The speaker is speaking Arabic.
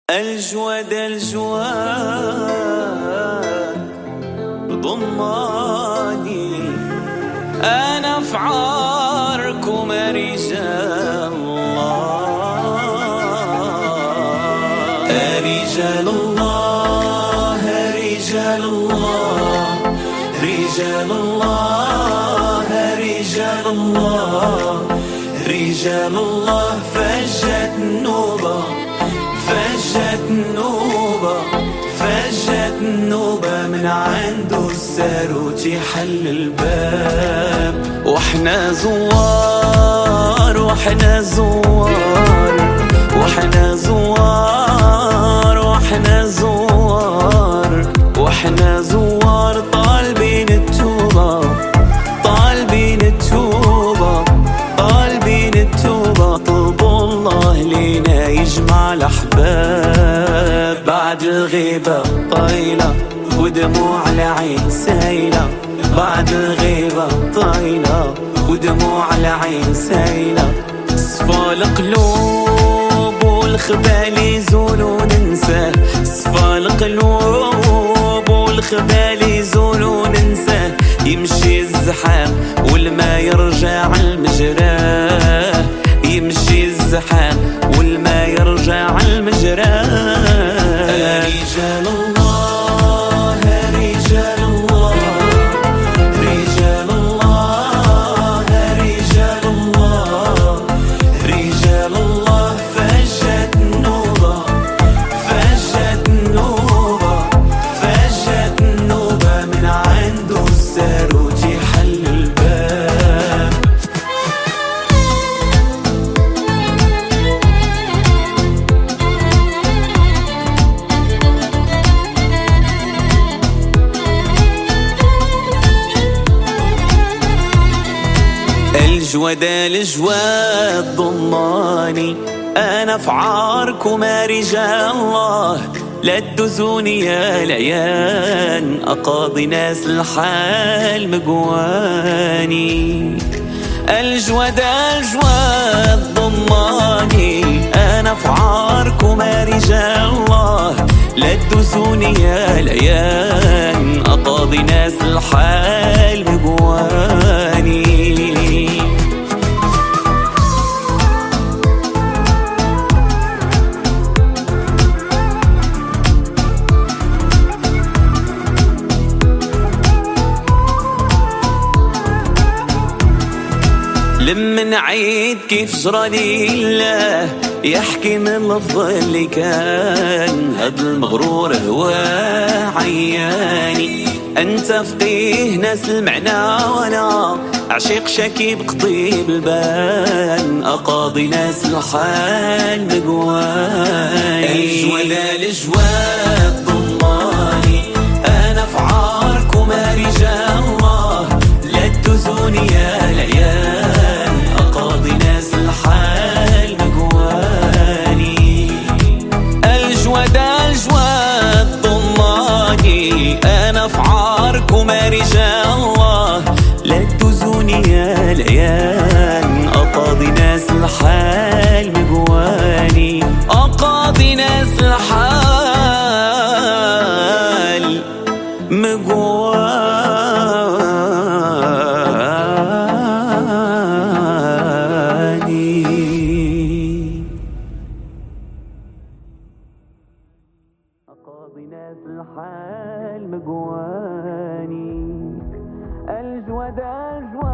الجواد ضماني أنا في عاركم رجال الله، رجال الله، رجال الله، رجال الله، رجال الله، رجال الله. فجت النوبة، فجت النوبة، فجت النوبة، من عنده الساروت يحل الباب. واحنا زوار، واحنا زوار، واحنا زوار، واحنا زوار، واحنا زوار، طالبين التوبة، طالبين التوبة، طالبين التوبة. طلبوا الله لينا يجمع الأحباب. بعد الغيبة طايلة ودموع العين سايلة، بعد الغيبة طايلة ودموع العين سايلة. صفى القلوب والخبال يزول وننساه، صفى القلوب والخبال يزول وننساه. يمشي الزحام والما يرجع المجراه، يمشي الزحام والما يرجع المجراه. رجال الله، رجال الله، رجال الله، رجال الله، رجال الله. فجت النوبة، فجت النوبة، فجت النوبة، من عنده الساروت يحل الباب. الجواد الجواد ضماني أنا في عاركم رجال الله. لا تدوزوني يا العيان، أقاضي ناس الحال مقواني. الجواد الجواد ضماني أنا في عاركم رجال الله. لا تدوزوني يا العيان، أقاضي ناس الحال مقواني. لمن عيد كيف جرى لله، يحكي من اللفظ اللي كان. هاد المغرور هو عياني، انت فقيه ناس المعنى وانا عشيق شكيب قطيب البان. اقاضي ناس الحال مقواني. الجواد الجواد ضماني انا في عاركم رجال الله. لا تدوزوني يا العيان، أقاضي ناس الحال مقواني. الجواد الجواد ضماني أنا في عاركم رجال الله. لا تدوزوني يا العيان، أقاضي ناس الحال مقواني، أقاضي ناس الحال مقواني. أقاضي ناس الحال مقواني. الجواد الجواد